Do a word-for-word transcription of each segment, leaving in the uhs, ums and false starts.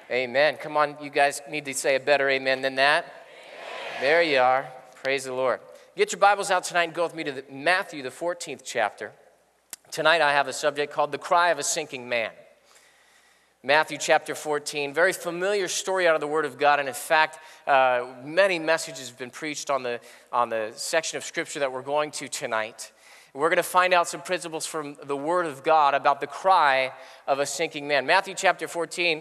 Amen. Come on, you guys need to say a better amen than that. Amen. There you are. Praise the Lord. Get your Bibles out tonight and go with me to the, Matthew, the fourteenth chapter. Tonight I have a subject called The Cry of a Sinking Man. Matthew chapter fourteen, very familiar story out of the Word of God. And in fact, uh, many messages have been preached on the, on the section of Scripture that we're going to tonight. We're going to find out some principles from the Word of God about the cry of a sinking man. Matthew chapter fourteen,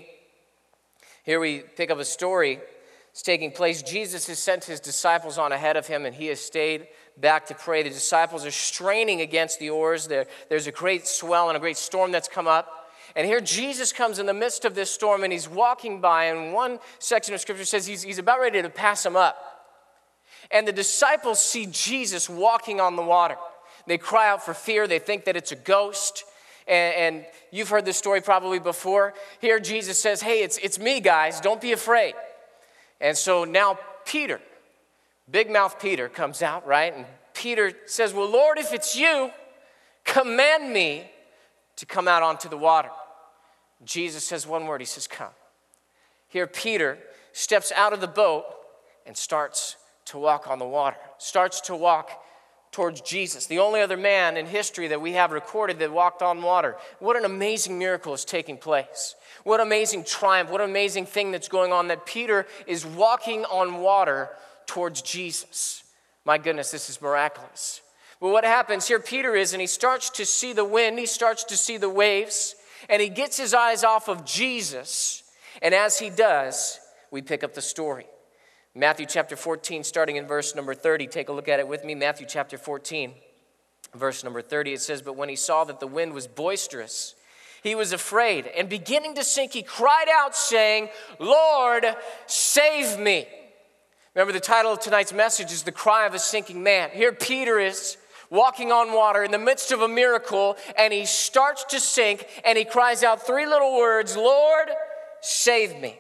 here we pick up a story. It's taking place. Jesus has sent his disciples on ahead of him, and he has stayed back to pray. The disciples are straining against the oars. There, there's a great swell and a great storm that's come up. And here Jesus comes in the midst of this storm, and he's walking by, and one section of Scripture says he's, he's about ready to pass him up. And the disciples see Jesus walking on the water. They cry out for fear. They think that it's a ghost. And, and you've heard this story probably before. Here Jesus says, hey, it's, it's me, guys. Don't be afraid. And so now Peter, big mouth Peter, comes out, right? And Peter says, well, Lord, if it's you, command me to come out onto the water. Jesus says one word. He says, come. Here Peter steps out of the boat and starts to walk on the water, starts to walk towards Jesus, the only other man in history that we have recorded that walked on water. What an amazing miracle is taking place. What amazing triumph, what amazing thing that's going on that Peter is walking on water towards Jesus. My goodness, this is miraculous. But what happens here, Peter is, and he starts to see the wind, he starts to see the waves, and he gets his eyes off of Jesus. And as he does, we pick up the story. Matthew chapter fourteen, starting in verse number thirty. Take a look at it with me. Matthew chapter fourteen, verse number thirty. It says, but when he saw that the wind was boisterous, he was afraid, and beginning to sink, he cried out, saying, Lord, save me. Remember, the title of tonight's message is The Cry of a Sinking Man. Here Peter is walking on water in the midst of a miracle, and he starts to sink, and he cries out three little words, Lord, save me.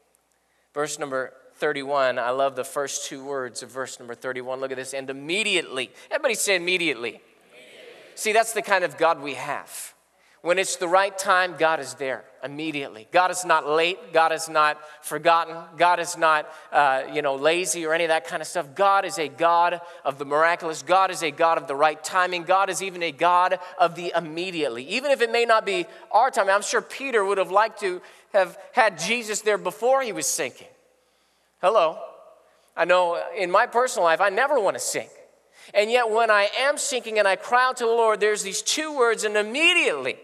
Verse number thirty-one, I love the first two words of verse number thirty-one. Look at this, and immediately. Everybody say immediately. Immediately. See, that's the kind of God we have. When it's the right time, God is there immediately. God is not late. God is not forgotten. God is not, uh, you know, lazy or any of that kind of stuff. God is a God of the miraculous. God is a God of the right timing. God is even a God of the immediately. Even if it may not be our time, I'm sure Peter would have liked to have had Jesus there before he was sinking. Hello. I know in my personal life, I never want to sink. And yet when I am sinking and I cry out to the Lord, there's these two words, and immediately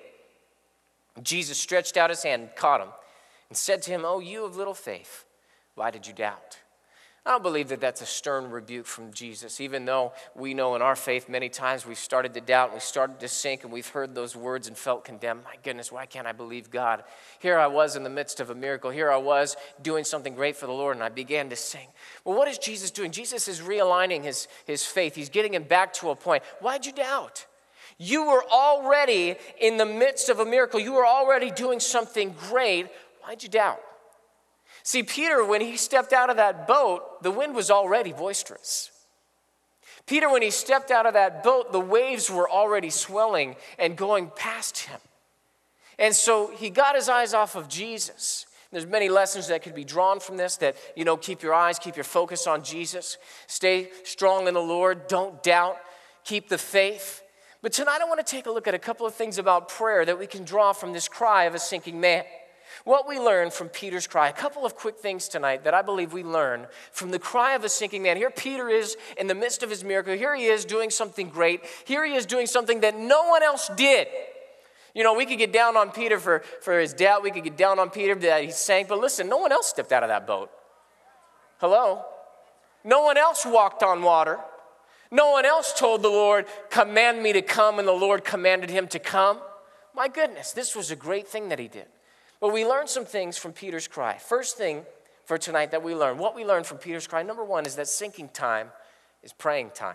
Jesus stretched out his hand and caught him and said to him, oh, you of little faith, why did you doubt? I don't believe that that's a stern rebuke from Jesus, even though we know in our faith many times we've started to doubt and we started to sink and we've heard those words and felt condemned. My goodness, why can't I believe God? Here I was in the midst of a miracle. Here I was doing something great for the Lord, and I began to sing. Well, what is Jesus doing? Jesus is realigning his, his faith. He's getting him back to a point. Why'd you doubt? You were already in the midst of a miracle. You were already doing something great. Why'd you doubt? See, Peter, when he stepped out of that boat, the wind was already boisterous. Peter, when he stepped out of that boat, the waves were already swelling and going past him. And so he got his eyes off of Jesus. There's many lessons that could be drawn from this that, you know, keep your eyes, keep your focus on Jesus. Stay strong in the Lord. Don't doubt. Keep the faith. But tonight I want to take a look at a couple of things about prayer that we can draw from this cry of a sinking man. What we learn from Peter's cry, a couple of quick things tonight that I believe we learn from the cry of a sinking man. Here Peter is in the midst of his miracle. Here he is doing something great. Here he is doing something that no one else did. You know, we could get down on Peter for, for his doubt. We could get down on Peter that he sank. But listen, no one else stepped out of that boat. Hello? No one else walked on water. No one else told the Lord, command me to come, and the Lord commanded him to come. My goodness, this was a great thing that he did. But we learned some things from Peter's cry. First thing for tonight that we learned, what we learned from Peter's cry, number one, is that sinking time is praying time.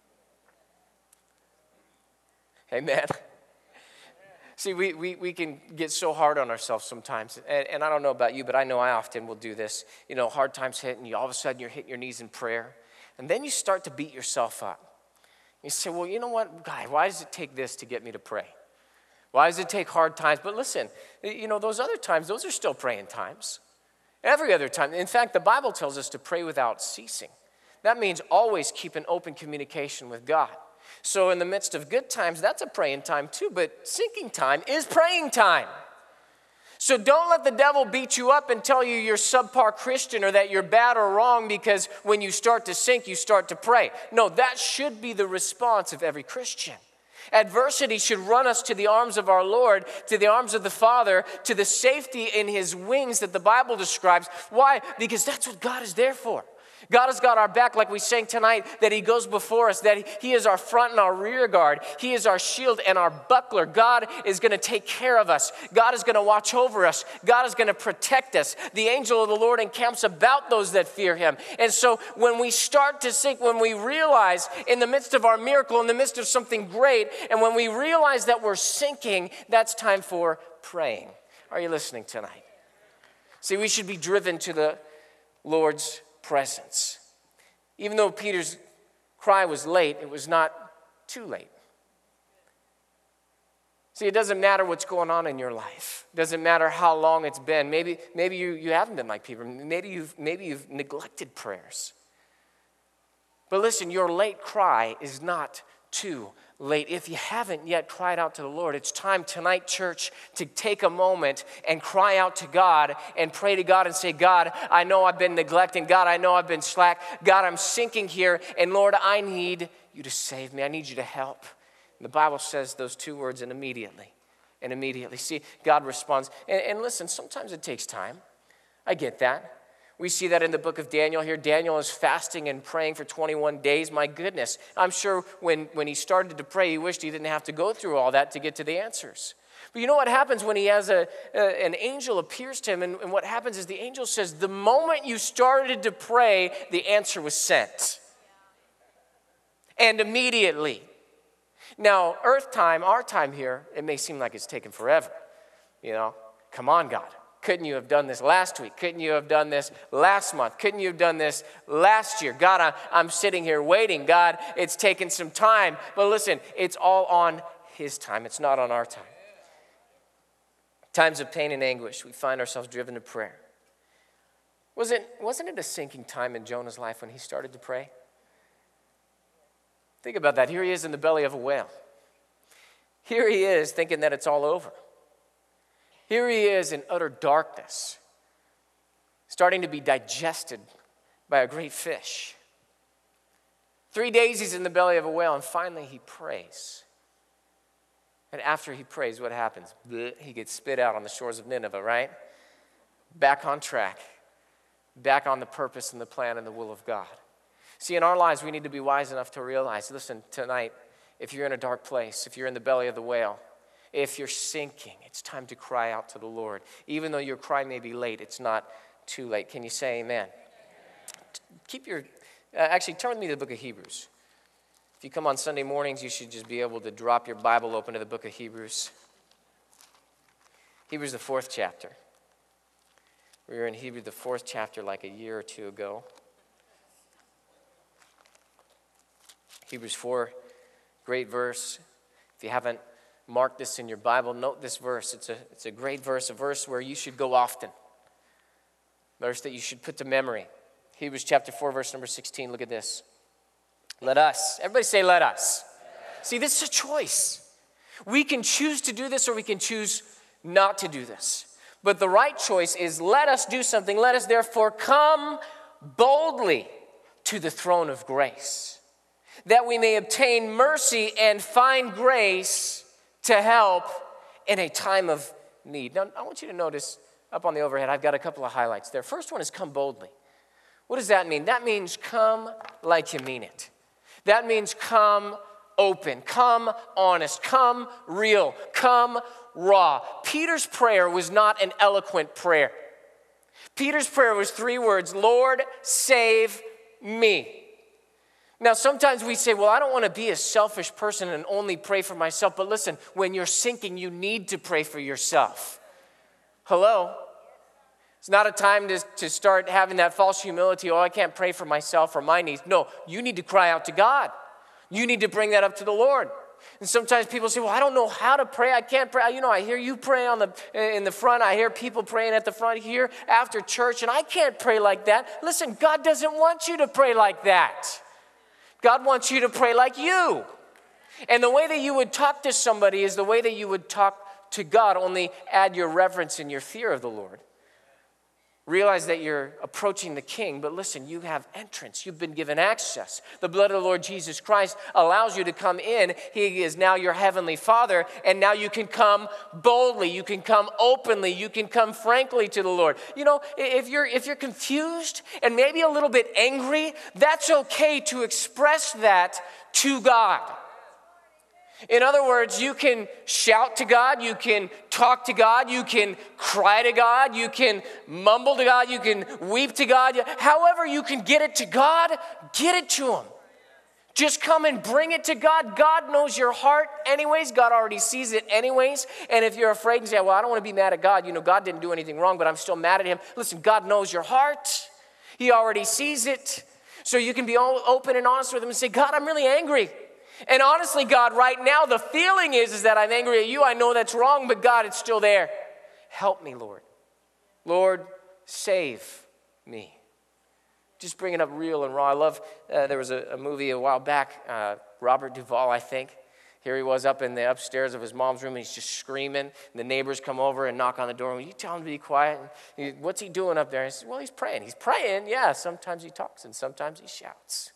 Amen. See, we, we, we can get so hard on ourselves sometimes. And, and I don't know about you, but I know I often will do this. You know, hard times hit, and you all of a sudden you're hitting your knees in prayer. And then you start to beat yourself up. You say, well, you know what, God, why does it take this to get me to pray? Why does it take hard times? But listen, you know, those other times, those are still praying times. Every other time. In fact, the Bible tells us to pray without ceasing. That means always keep an open communication with God. So in the midst of good times, that's a praying time too, but sinking time is praying time. So don't let the devil beat you up and tell you you're subpar Christian or that you're bad or wrong because when you start to sink, you start to pray. No, that should be the response of every Christian. Adversity should run us to the arms of our Lord, to the arms of the Father, to the safety in his wings that the Bible describes. Why? Because that's what God is there for. God has got our back, like we sang tonight, that he goes before us, that he is our front and our rear guard. He is our shield and our buckler. God is going to take care of us. God is going to watch over us. God is going to protect us. The angel of the Lord encamps about those that fear him. And so when we start to sink, when we realize in the midst of our miracle, in the midst of something great, and when we realize that we're sinking, that's time for praying. Are you listening tonight? See, we should be driven to the Lord's presence. Even though Peter's cry was late, it was not too late. See, it doesn't matter what's going on in your life. It doesn't matter how long it's been. Maybe, maybe you, you haven't been like Peter. Maybe you've, maybe you've neglected prayers. But listen, your late cry is not too late. If you haven't yet cried out to the Lord, it's time tonight, church, to take a moment and cry out to God and pray to God and say, God, I know I've been neglecting. God, I know I've been slack. God, I'm sinking here. And Lord, I need you to save me. I need you to help. And the Bible says those two words, and immediately. And immediately. See, God responds. And, and listen, sometimes it takes time. I get that. We see that in the book of Daniel here. Daniel is fasting and praying for twenty-one days. My goodness. I'm sure when, when he started to pray, he wished he didn't have to go through all that to get to the answers. But you know what happens when he has a, a an angel appears to him, and, and what happens is the angel says, the moment you started to pray, the answer was sent. And immediately. Now, earth time, our time here, it may seem like it's taken forever. You know, come on, God. Couldn't you have done this last week? Couldn't you have done this last month? Couldn't you have done this last year? God, I, I'm sitting here waiting. God, it's taken some time. But listen, it's all on his time. It's not on our time. Times of pain and anguish, we find ourselves driven to prayer. Wasn't, wasn't it a sinking time in Jonah's life when he started to pray? Think about that. Here he is in the belly of a whale. Here he is thinking that it's all over. Here he is in utter darkness, starting to be digested by a great fish. Three days he's in the belly of a whale, and finally he prays. And after he prays, what happens? He gets spit out on the shores of Nineveh, right? Back on track. Back on the purpose and the plan and the will of God. See, in our lives, we need to be wise enough to realize, listen, tonight, if you're in a dark place, if you're in the belly of the whale, if you're sinking, it's time to cry out to the Lord. Even though your cry may be late, it's not too late. Can you say amen? Keep your, uh, actually turn with me to the book of Hebrews. If you come on Sunday mornings, you should just be able to drop your Bible open to the book of Hebrews. Hebrews, the fourth chapter. We were in Hebrews, the fourth chapter, like a year or two ago. Hebrews four, great verse. If you haven't marked this in your Bible, note this verse. It's a, it's a great verse, a verse where you should go often. A verse that you should put to memory. Hebrews chapter four, verse number sixteen. Look at this. Let us. Everybody say, let us. See, this is a choice. We can choose to do this or we can choose not to do this. But the right choice is let us do something. Let us therefore come boldly to the throne of grace, that we may obtain mercy and find grace to help in a time of need. Now, I want you to notice up on the overhead, I've got a couple of highlights there. First one is come boldly. What does that mean? That means come like you mean it. That means come open, come honest, come real, come raw. Peter's prayer was not an eloquent prayer. Peter's prayer was three words: Lord, save me. Now, sometimes we say, well, I don't want to be a selfish person and only pray for myself. But listen, when you're sinking, you need to pray for yourself. Hello? It's not a time to, to start having that false humility. Oh, I can't pray for myself or my needs. No, you need to cry out to God. You need to bring that up to the Lord. And sometimes people say, well, I don't know how to pray. I can't pray. You know, I hear you pray on the, in the front. I hear people praying at the front here after church, and I can't pray like that. Listen, God doesn't want you to pray like that. God wants you to pray like you. And the way that you would talk to somebody is the way that you would talk to God, only add your reverence and your fear of the Lord. Realize that you're approaching the King, but listen, you have entrance. You've been given access. The blood of the Lord Jesus Christ allows you to come in. He is now your heavenly Father, and now you can come boldly. You can come openly. You can come frankly to the Lord. You know, if you're if you're confused and maybe a little bit angry, that's okay to express that to God. In other words, you can shout to God, you can talk to God, you can cry to God, you can mumble to God, you can weep to God. However you can get it to God, get it to Him. Just come and bring it to God. God knows your heart anyways. God already sees it anyways. And if you're afraid and say, well, I don't want to be mad at God. You know, God didn't do anything wrong, but I'm still mad at Him. Listen, God knows your heart. He already sees it. So you can be all open and honest with Him and say, God, I'm really angry. And honestly, God, right now, the feeling is, is that I'm angry at you. I know that's wrong, but God, it's still there. Help me, Lord. Lord, save me. Just bring it up real and raw. I love, uh, there was a, a movie a while back, uh, Robert Duvall, I think. Here he was up in the upstairs of his mom's room, and he's just screaming. And the neighbors come over and knock on the door. Will you tell him to be quiet? And he, what's he doing up there? And he says, well, he's praying. He's praying, yeah. Sometimes he talks, and sometimes he shouts.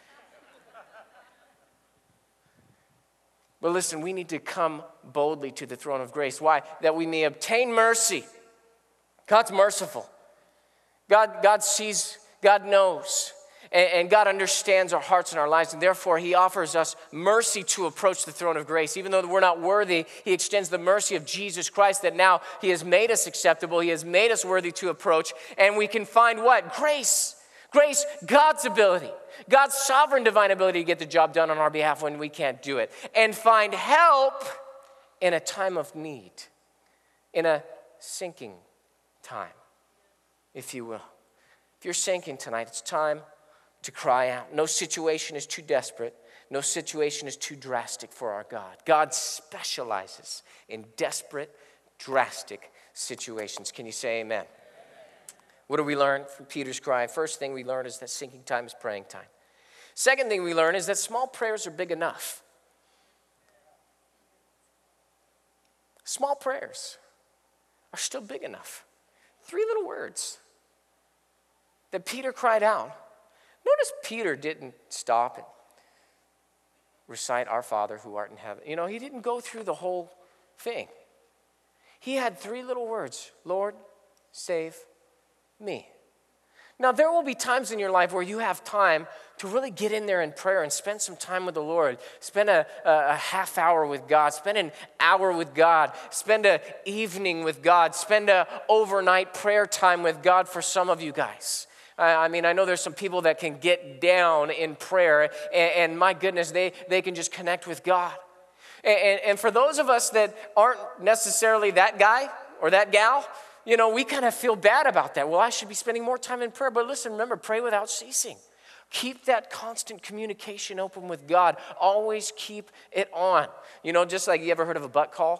But listen, we need to come boldly to the throne of grace. Why? That we may obtain mercy. God's merciful. God, God sees, God knows, and, and God understands our hearts and our lives, and therefore He offers us mercy to approach the throne of grace. Even though we're not worthy, He extends the mercy of Jesus Christ that now He has made us acceptable. He has made us worthy to approach, and we can find what? Grace. Grace, God's ability, God's sovereign divine ability to get the job done on our behalf when we can't do it. And find help in a time of need, in a sinking time, if you will. If you're sinking tonight, it's time to cry out. No situation is too desperate. No situation is too drastic for our God. God specializes in desperate, drastic situations. Can you say amen? What do we learn from Peter's cry? First thing we learn is that sinking time is praying time. Second thing we learn is that small prayers are big enough. Small prayers are still big enough. Three little words that Peter cried out. Notice Peter didn't stop and recite Our Father who art in heaven. You know, he didn't go through the whole thing. He had three little words. Lord, save me. Now, there will be times in your life where you have time to really get in there in prayer and spend some time with the Lord. Spend a, a half hour with God. Spend an hour with God. Spend an evening with God. Spend an overnight prayer time with God for some of you guys. I mean, I know there's some people that can get down in prayer, and, and my goodness, they, they can just connect with God. And, and, and for those of us that aren't necessarily that guy or that gal, you know, we kind of feel bad about that. Well, I should be spending more time in prayer. But listen, remember, pray without ceasing. Keep that constant communication open with God. Always keep it on. You know, just like you ever heard of a butt call?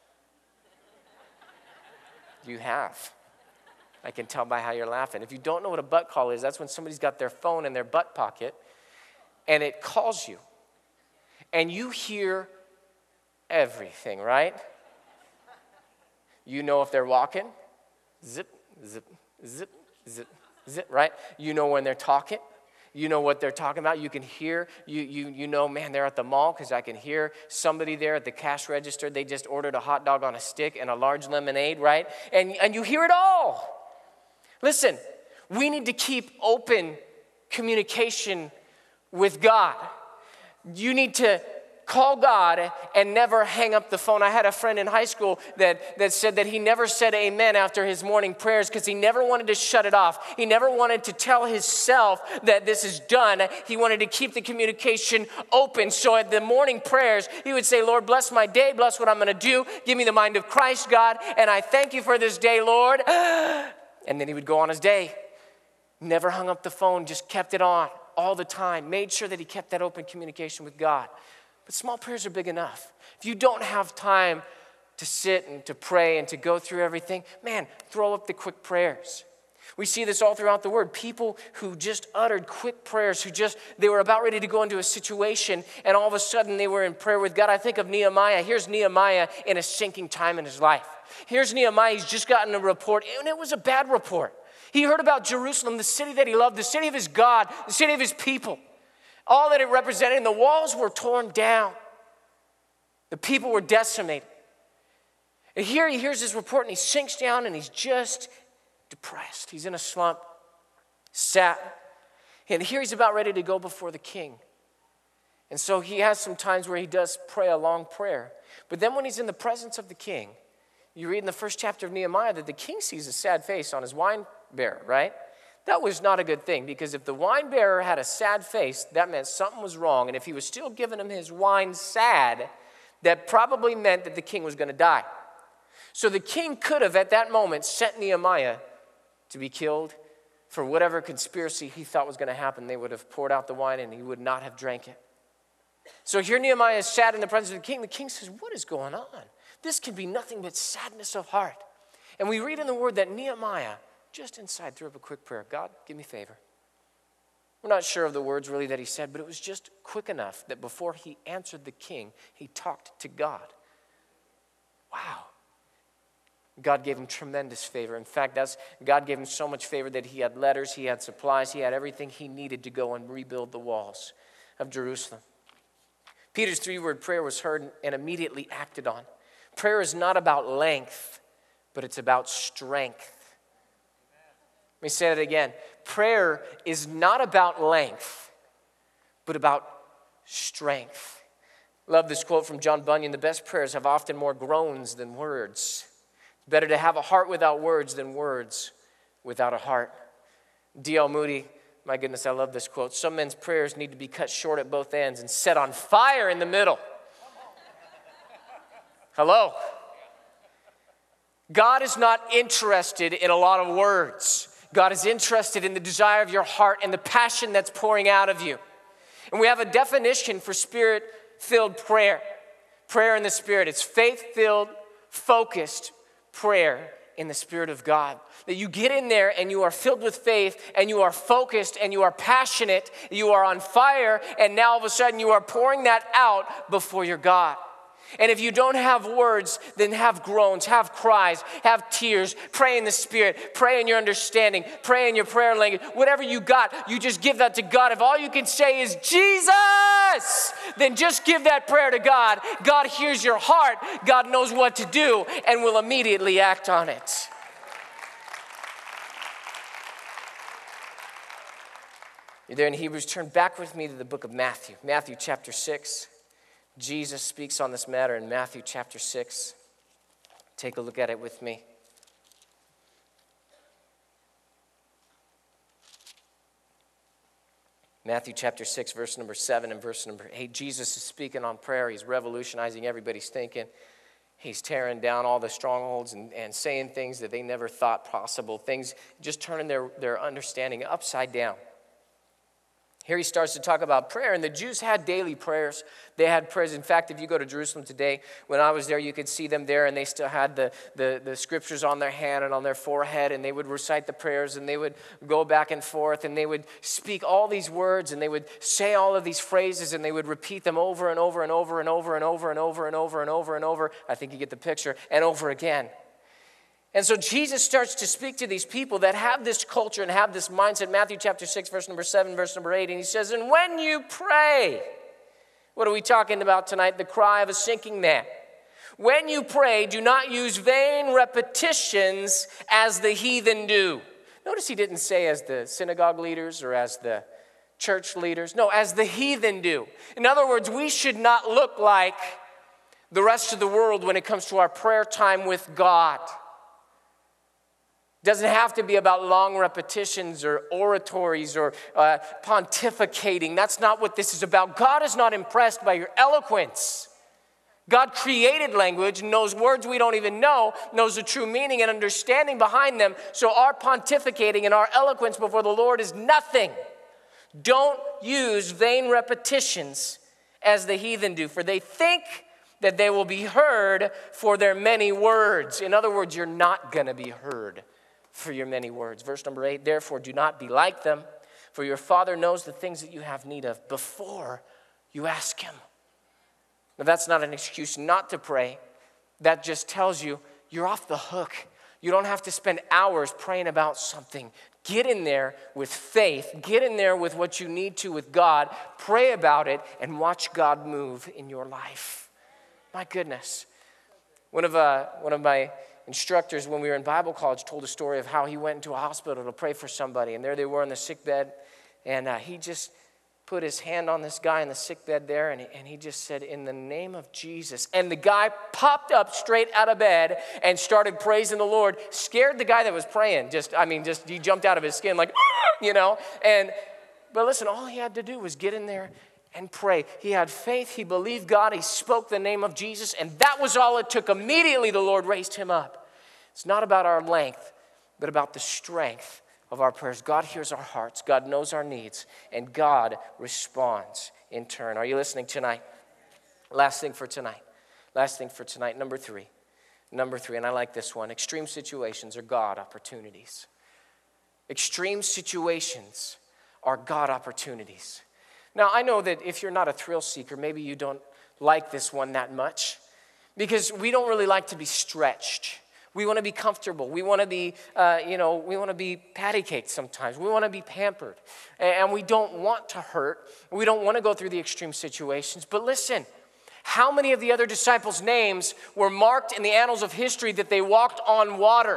You have. I can tell by how you're laughing. If you don't know what a butt call is, that's when somebody's got their phone in their butt pocket and it calls you. And you hear everything, right? You know if they're walking. Zip, zip, zip, zip, zip, right? You know when they're talking. You know what they're talking about. You can hear, you you you know, man, they're at the mall because I can hear somebody there at the cash register. They just ordered a hot dog on a stick and a large lemonade, right? And, and you hear it all. Listen, we need to keep open communication with God. You need to call God and never hang up the phone. I had a friend in high school that, that said that he never said amen after his morning prayers because he never wanted to shut it off. He never wanted to tell himself that this is done. He wanted to keep the communication open. So at the morning prayers, he would say, Lord, bless my day, bless what I'm going to do. Give me the mind of Christ, God, and I thank you for this day, Lord. And then he would go on his day. Never hung up the phone, just kept it on all the time. Made sure that he kept that open communication with God. But small prayers are big enough. If you don't have time to sit and to pray and to go through everything, man, throw up the quick prayers. We see this all throughout the Word. People who just uttered quick prayers, who just, they were about ready to go into a situation, and all of a sudden they were in prayer with God. I think of Nehemiah. Here's Nehemiah in a sinking time in his life. Here's Nehemiah. He's just gotten a report, and it was a bad report. He heard about Jerusalem, the city that he loved, the city of his God, the city of his people. All that it represented, and the walls were torn down. The people were decimated. And here he hears this report, and he sinks down, and he's just depressed. He's in a slump, sad. And here he's about ready to go before the king. And so he has some times where he does pray a long prayer. But then when he's in the presence of the king, you read in the first chapter of Nehemiah that the king sees a sad face on his wine bearer, right? That was not a good thing, because if the wine bearer had a sad face, that meant something was wrong. And if he was still giving him his wine sad, that probably meant that the king was going to die. So the king could have, at that moment, sent Nehemiah to be killed for whatever conspiracy he thought was going to happen. They would have poured out the wine, and he would not have drank it. So here Nehemiah is sad in the presence of the king. The king says, what is going on? This can be nothing but sadness of heart. And we read in the word that Nehemiah, just inside, threw up a quick prayer. God, give me favor. We're not sure of the words really that he said, but it was just quick enough that before he answered the king, he talked to God. Wow. God gave him tremendous favor. In fact, that's, God gave him so much favor that he had letters, he had supplies, he had everything he needed to go and rebuild the walls of Jerusalem. Peter's three-word prayer was heard and immediately acted on. Prayer is not about length, but it's about strength. Let me say that again. Prayer is not about length, but about strength. Love this quote from John Bunyan. The best prayers have often more groans than words. It's better to have a heart without words than words without a heart. D L Moody, my goodness, I love this quote. Some men's prayers need to be cut short at both ends and set on fire in the middle. Hello? God is not interested in a lot of words. God is interested in the desire of your heart and the passion that's pouring out of you. And we have a definition for spirit-filled prayer. Prayer in the Spirit. It's faith-filled, focused prayer in the Spirit of God. That you get in there and you are filled with faith and you are focused and you are passionate, you are on fire, and now all of a sudden you are pouring that out before your God. And if you don't have words, then have groans, have cries, have tears. Pray in the Spirit. Pray in your understanding. Pray in your prayer language. Whatever you got, you just give that to God. If all you can say is, Jesus, then just give that prayer to God. God hears your heart. God knows what to do and will immediately act on it. You're there in Hebrews. Turn back with me to the book of Matthew. Matthew chapter six. Jesus speaks on this matter in Matthew chapter six. Take a look at it with me. Matthew chapter six, verse number seven and verse number eight. Jesus is speaking on prayer. He's revolutionizing everybody's thinking. He's tearing down all the strongholds and, and saying things that they never thought possible. Things, just turning their, their understanding upside down. Here he starts to talk about prayer, and the Jews had daily prayers. They had prayers. In fact, if you go to Jerusalem today, when I was there, you could see them there, and they still had the, the, the scriptures on their hand and on their forehead, and they would recite the prayers, and they would go back and forth, and they would speak all these words, and they would say all of these phrases, and they would repeat them over and over and over and over and over and over and over and over and over. I think you get the picture, and over again. And so Jesus starts to speak to these people that have this culture and have this mindset. Matthew chapter six, verse number seven, verse number eight. And he says, and when you pray, what are we talking about tonight? The cry of a sinking man. When you pray, do not use vain repetitions as the heathen do. Notice he didn't say as the synagogue leaders or as the church leaders. No, as the heathen do. In other words, we should not look like the rest of the world when it comes to our prayer time with God. Doesn't have to be about long repetitions or oratories or uh, pontificating. That's not what this is about. God is not impressed by your eloquence. God created language, knows words we don't even know, knows the true meaning and understanding behind them. So our pontificating and our eloquence before the Lord is nothing. Don't use vain repetitions as the heathen do, for they think that they will be heard for their many words. In other words, you're not going to be heard for your many words. Verse number eight, therefore do not be like them, for your Father knows the things that you have need of before you ask him. Now that's not an excuse not to pray. That just tells you you're off the hook. You don't have to spend hours praying about something. Get in there with faith. Get in there with what you need to with God. Pray about it and watch God move in your life. My goodness. One of, uh, one of my instructors when we were in Bible college told a story of how he went into a hospital to pray for somebody. And there they were in the sick bed. And uh, he just put his hand on this guy in the sick bed there, and he, and he just said, in the name of Jesus. And the guy popped up straight out of bed and started praising the Lord, scared the guy that was praying. Just, I mean, just he jumped out of his skin like, you know. And, but listen, all he had to do was get in there and pray. He had faith, he believed God, he spoke the name of Jesus, and that was all it took. Immediately the Lord raised him up. It's not about our length, but about the strength of our prayers. God hears our hearts. God knows our needs. And God responds in turn. Are you listening tonight? Last thing for tonight. Last thing for tonight. Number three. Number three, and I like this one. Extreme situations are God opportunities. Extreme situations are God opportunities. Now, I know that if you're not a thrill seeker, maybe you don't like this one that much, because we don't really like to be stretched. We want to be comfortable. We want to be, uh, you know, we want to be patty caked sometimes. We want to be pampered. And we don't want to hurt. We don't want to go through the extreme situations. But listen, how many of the other disciples' names were marked in the annals of history that they walked on water?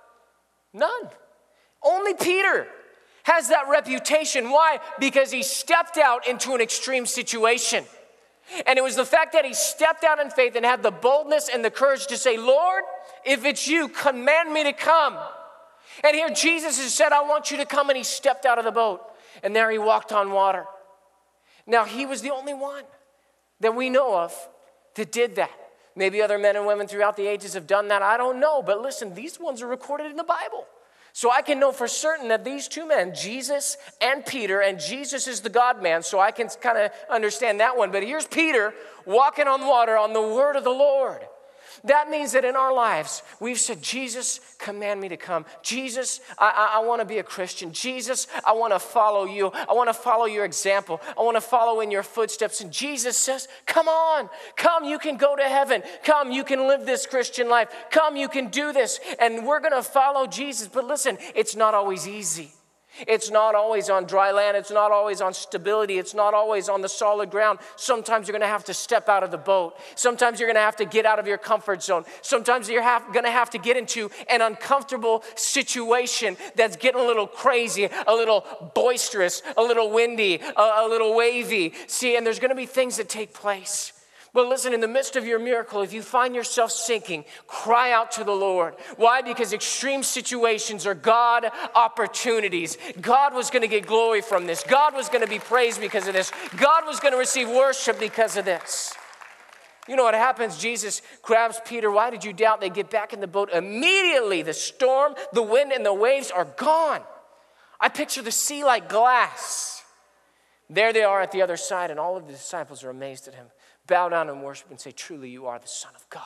None. Only Peter has that reputation. Why? Because he stepped out into an extreme situation. And it was the fact that he stepped out in faith and had the boldness and the courage to say, Lord, if it's you, command me to come. And here Jesus has said, I want you to come. And he stepped out of the boat. And there he walked on water. Now, he was the only one that we know of that did that. Maybe other men and women throughout the ages have done that. I don't know. But listen, these ones are recorded in the Bible. So I can know for certain that these two men, Jesus and Peter, and Jesus is the God-man, so I can kind of understand that one. But here's Peter walking on water on the word of the Lord. That means that in our lives, we've said, Jesus, command me to come. Jesus, I, I, I want to be a Christian. Jesus, I want to follow you. I want to follow your example. I want to follow in your footsteps. And Jesus says, come on, come, you can go to heaven. Come, you can live this Christian life. Come, you can do this. And we're going to follow Jesus. But listen, it's not always easy. It's not always on dry land. It's not always on stability. It's not always on the solid ground. Sometimes you're going to have to step out of the boat. Sometimes you're going to have to get out of your comfort zone. Sometimes you're have, going to have to get into an uncomfortable situation that's getting a little crazy, a little boisterous, a little windy, a, a little wavy. See, and there's going to be things that take place. But listen, in the midst of your miracle, if you find yourself sinking, cry out to the Lord. Why? Because extreme situations are God opportunities. God was going to get glory from this. God was going to be praised because of this. God was going to receive worship because of this. You know what happens? Jesus grabs Peter. Why did you doubt? They get back in the boat. Immediately, the storm, the wind, and the waves are gone. I picture the sea like glass. There they are at the other side, and all of the disciples are amazed at him. Bow down and worship and say, truly, you are the Son of God.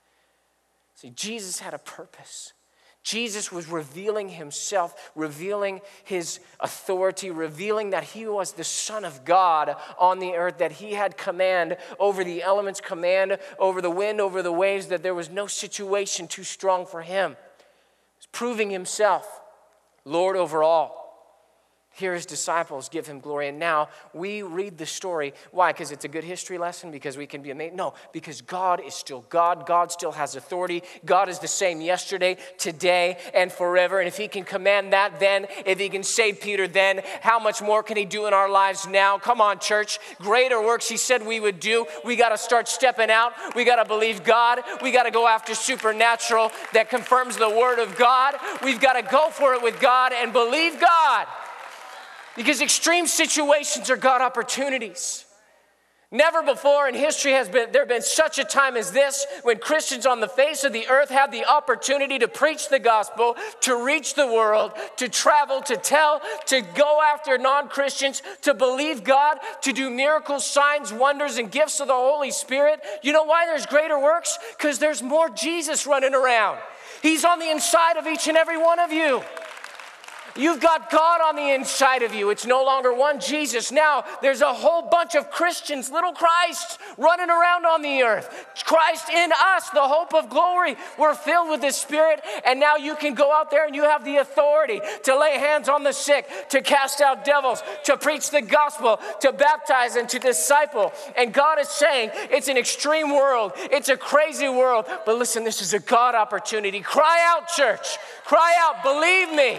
See, Jesus had a purpose. Jesus was revealing himself, revealing his authority, revealing that he was the Son of God on the earth, that he had command over the elements, command over the wind, over the waves, that there was no situation too strong for him. He was proving himself Lord over all. Here his disciples give him glory. And now we read the story. Why? Because it's a good history lesson? Because we can be amazed? No, because God is still God. God still has authority. God is the same yesterday, today, and forever. And if he can command that then, if he can save Peter then, how much more can he do in our lives now? Come on, church. Greater works he said we would do. We got to start stepping out. We got to believe God. We got to go after supernatural that confirms the word of God. We've got to go for it with God and believe God. Because extreme situations are God opportunities. Never before in history has been there been such a time as this when Christians on the face of the earth have the opportunity to preach the gospel, to reach the world, to travel, to tell, to go after non-Christians, to believe God, to do miracles, signs, wonders, and gifts of the Holy Spirit. You know why there's greater works? Because there's more Jesus running around. He's on the inside of each and every one of you. You've got God on the inside of you. It's no longer one Jesus. Now, there's a whole bunch of Christians, little Christs, running around on the earth. Christ in us, the hope of glory. We're filled with His Spirit, and now you can go out there and you have the authority to lay hands on the sick, to cast out devils, to preach the gospel, to baptize and to disciple. And God is saying it's an extreme world. It's a crazy world. But listen, this is a God opportunity. Cry out, church. Cry out. Believe me.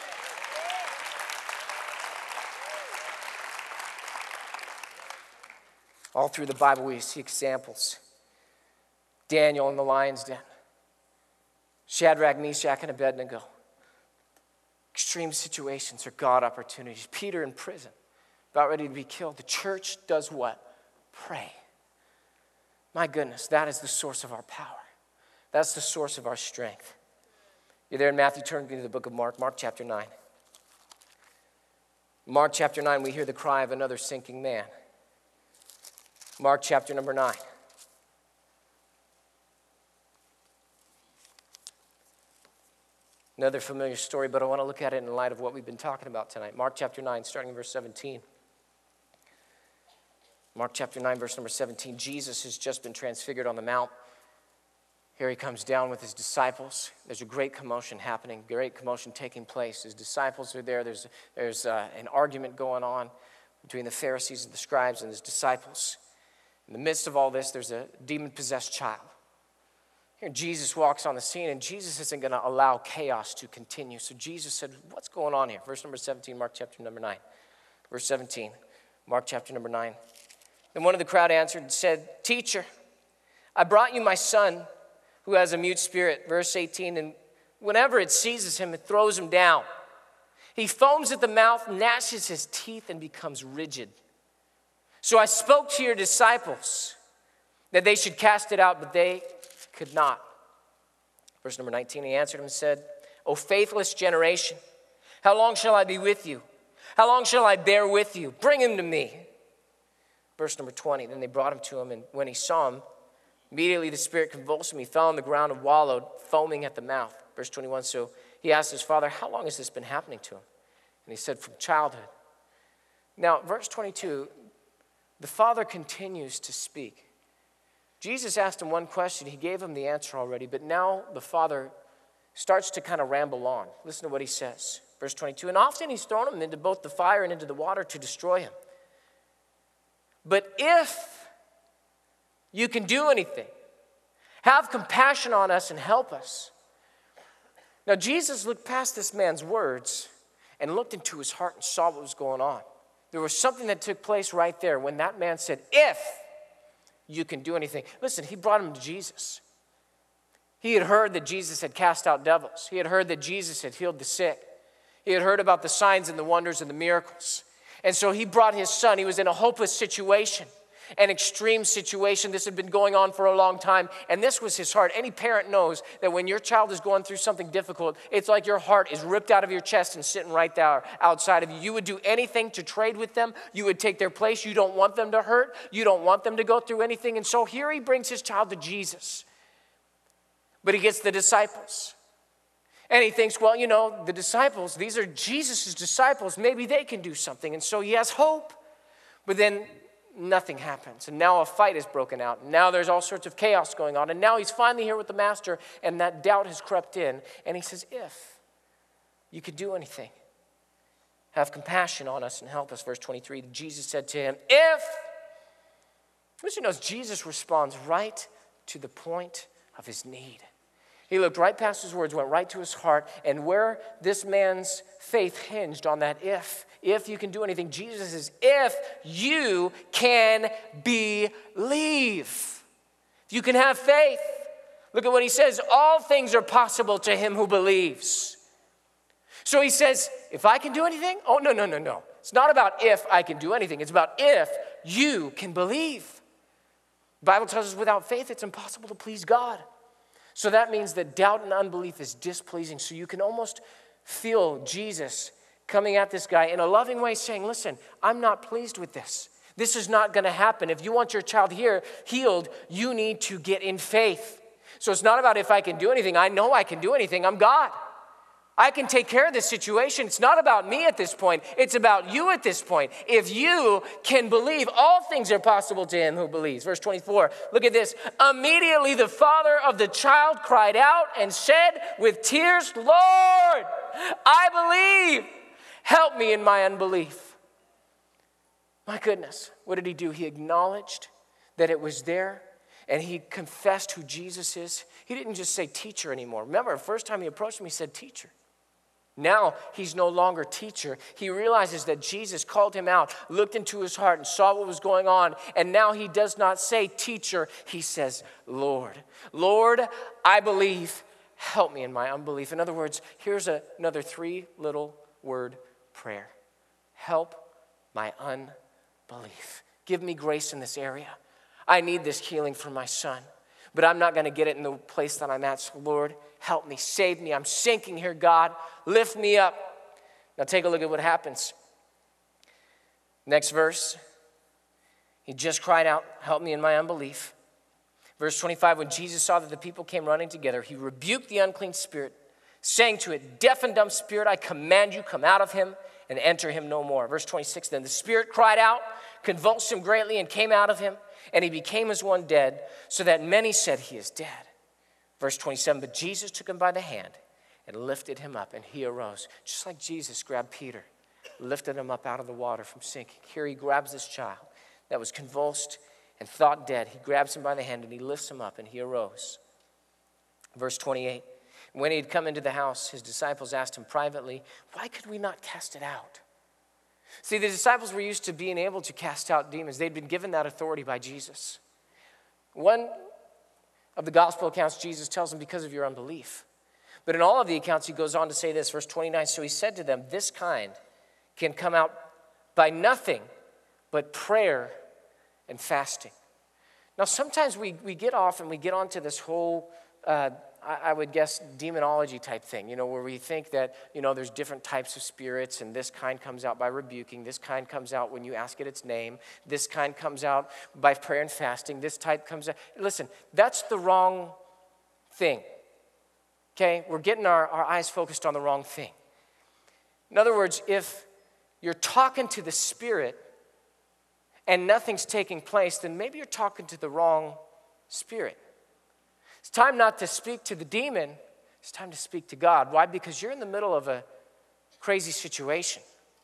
All through the Bible, we see examples. Daniel in the lion's den. Shadrach, Meshach, and Abednego. Extreme situations are God opportunities. Peter in prison, about ready to be killed. The church does what? Pray. My goodness, that is the source of our power. That's the source of our strength. You're there in Matthew, turn to the book of Mark, Mark chapter nine. Mark chapter nine, we hear the cry of another sinking man. Mark chapter number nine. Another familiar story, but I want to look at it in light of what we've been talking about tonight. Mark chapter nine, starting in verse seventeen. Mark chapter nine, verse number seventeen. Jesus has just been transfigured on the mount. Here he comes down with his disciples. There's a great commotion happening, great commotion taking place. His disciples are there. There's, there's uh, an argument going on between the Pharisees and the scribes and his disciples. In the midst of all this, there's a demon-possessed child. Here Jesus walks on the scene, and Jesus isn't going to allow chaos to continue. So Jesus said, what's going on here? Verse number seventeen, Mark chapter number nine. Verse seventeen, Mark chapter number nine. Then one of the crowd answered and said, Teacher, I brought you my son who has a mute spirit. Verse eighteen, and whenever it seizes him, it throws him down. He foams at the mouth, gnashes his teeth, and becomes rigid. So I spoke to your disciples that they should cast it out, but they could not. Verse number nineteen, he answered him and said, O faithless generation, how long shall I be with you? How long shall I bear with you? Bring him to me. Verse number twenty, then they brought him to him, and when he saw him, immediately the spirit convulsed him. He fell on the ground and wallowed, foaming at the mouth. Verse twenty-one, so he asked his father, how long has this been happening to him? And he said, from childhood. Now, verse twenty-two, the father continues to speak. Jesus asked him one question. He gave him the answer already, but now the father starts to kind of ramble on. Listen to what he says. Verse twenty-two, and often he's thrown him into both the fire and into the water to destroy him. But if you can do anything, have compassion on us and help us. Now Jesus looked past this man's words and looked into his heart and saw what was going on. There was something that took place right there when that man said, if you can do anything. Listen, he brought him to Jesus. He had heard that Jesus had cast out devils. He had heard that Jesus had healed the sick. He had heard about the signs and the wonders and the miracles. And so he brought his son. He was in a hopeless situation, an extreme situation. This had been going on for a long time, and this was his heart. Any parent knows that when your child is going through something difficult, it's like your heart is ripped out of your chest and sitting right there outside of you. You would do anything to trade with them. You would take their place. You don't want them to hurt. You don't want them to go through anything. And so here he brings his child to Jesus. But he gets the disciples. And he thinks, well, you know, the disciples, these are Jesus' disciples. Maybe they can do something. And so he has hope. But then nothing happens. And now a fight is broken out. And now there's all sorts of chaos going on. And now he's finally here with the master, and that doubt has crept in. And he says, if you could do anything, have compassion on us and help us. Verse twenty-three, Jesus said to him, if, listen, knows Jesus responds right to the point of his need. He looked right past his words, went right to his heart, and where this man's faith hinged on that if, if you can do anything, Jesus says, if you can believe, if you can have faith. Look at what he says, all things are possible to him who believes. So he says, if I can do anything? Oh, no, no, no, no. It's not about if I can do anything. It's about if you can believe. The Bible tells us without faith, it's impossible to please God. So that means that doubt and unbelief is displeasing. So you can almost feel Jesus coming at this guy in a loving way saying, listen, I'm not pleased with this. This is not going to happen. If you want your child here healed, you need to get in faith. So it's not about if I can do anything. I know I can do anything. I'm God. I can take care of this situation. It's not about me at this point. It's about you at this point. If you can believe, all things are possible to him who believes. Verse twenty-four, look at this. Immediately the father of the child cried out and said with tears, Lord, I believe. Help me in my unbelief. My goodness, what did he do? He acknowledged that it was there, and he confessed who Jesus is. He didn't just say teacher anymore. Remember, the first time he approached him, he said teacher. Now, he's no longer teacher. He realizes that Jesus called him out, looked into his heart, and saw what was going on. And now he does not say teacher. He says, Lord. Lord, I believe. Help me in my unbelief. In other words, here's a, another three little word prayer. Help my unbelief. Give me grace in this area. I need this healing for my son. But I'm not going to get it in the place that I'm at. So Lord, help me, save me. I'm sinking here, God. Lift me up. Now take a look at what happens. Next verse. He just cried out, help me in my unbelief. Verse twenty-five, when Jesus saw that the people came running together, he rebuked the unclean spirit, saying to it, deaf and dumb spirit, I command you, come out of him and enter him no more. Verse twenty-six, then the spirit cried out, convulsed him greatly, and came out of him. And he became as one dead, so that many said he is dead. Verse twenty-seven, but Jesus took him by the hand and lifted him up, and he arose. Just like Jesus grabbed Peter, lifted him up out of the water from sinking. Here he grabs this child that was convulsed and thought dead. He grabs him by the hand and he lifts him up, and he arose. Verse twenty-eight, when he had come into the house, his disciples asked him privately, why could we not cast it out? See, the disciples were used to being able to cast out demons. They'd been given that authority by Jesus. One of the gospel accounts, Jesus tells them, because of your unbelief. But in all of the accounts, he goes on to say this, verse twenty-nine, so he said to them, this kind can come out by nothing but prayer and fasting. Now, sometimes we, we get off and we get onto this whole, uh, I, I would guess, demonology type thing, you know, where we think that, you know, there's different types of spirits, and this kind comes out by rebuking, this kind comes out when you ask it its name, this kind comes out by prayer and fasting, this type comes out. Listen, that's the wrong thing, okay? We're getting our, our eyes focused on the wrong thing. In other words, if you're talking to the spirit and nothing's taking place, then maybe you're talking to the wrong spirit. It's time not to speak to the demon. It's time to speak to God. Why? Because you're in the middle of a crazy situation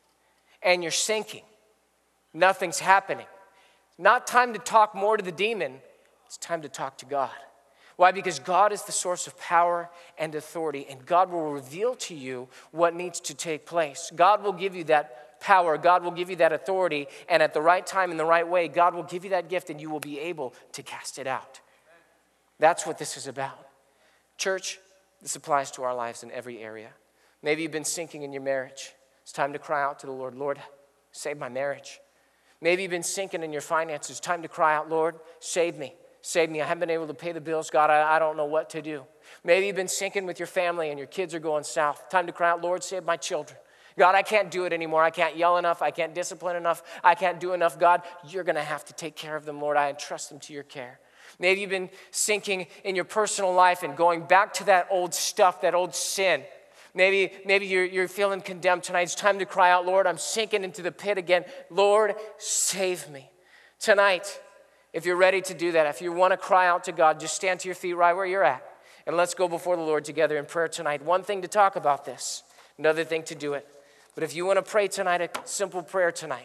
and you're sinking. Nothing's happening. It's not time to talk more to the demon. It's time to talk to God. Why? Because God is the source of power and authority, and God will reveal to you what needs to take place. God will give you that power. God will give you that authority, and at the right time, in the right way, God will give you that gift, and you will be able to cast it out. That's what this is about. Church, this applies to our lives in every area. Maybe you've been sinking in your marriage. It's time to cry out to the Lord, Lord, save my marriage. Maybe you've been sinking in your finances. It's time to cry out, Lord, save me. Save me. I haven't been able to pay the bills. God, I, I don't know what to do. Maybe you've been sinking with your family and your kids are going south. Time to cry out, Lord, save my children. God, I can't do it anymore. I can't yell enough. I can't discipline enough. I can't do enough. God, you're going to have to take care of them, Lord. I entrust them to your care. Maybe you've been sinking in your personal life and going back to that old stuff, that old sin. Maybe, maybe you're, you're feeling condemned tonight. It's time to cry out, Lord, I'm sinking into the pit again. Lord, save me. Tonight, if you're ready to do that, if you want to cry out to God, just stand to your feet right where you're at. And let's go before the Lord together in prayer tonight. One thing to talk about this, another thing to do it. But if you want to pray tonight, a simple prayer tonight,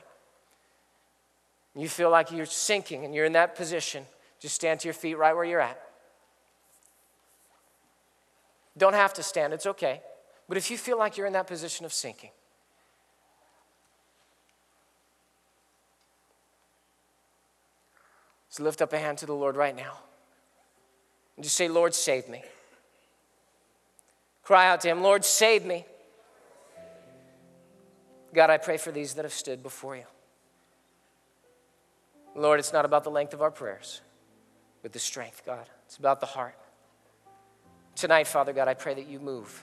you feel like you're sinking and you're in that position, just stand to your feet right where you're at. Don't have to stand, it's okay. But if you feel like you're in that position of sinking, just lift up a hand to the Lord right now. And just say, Lord, save me. Cry out to him, Lord, save me. God, I pray for these that have stood before you. Lord, it's not about the length of our prayers, but the strength, God. It's about the heart. Tonight, Father God, I pray that you move.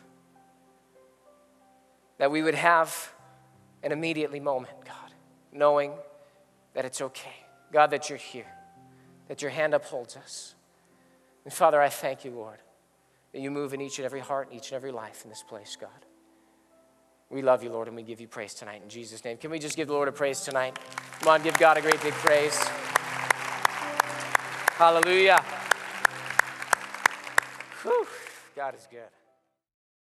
That we would have an immediately moment, God, knowing that it's okay. God, that you're here, that your hand upholds us. And Father, I thank you, Lord, that you move in each and every heart, in each and every life in this place, God. We love you, Lord, and we give you praise tonight in Jesus' name. Can we just give the Lord a praise tonight? Come on, give God a great big praise. Hallelujah. Whew, God is good.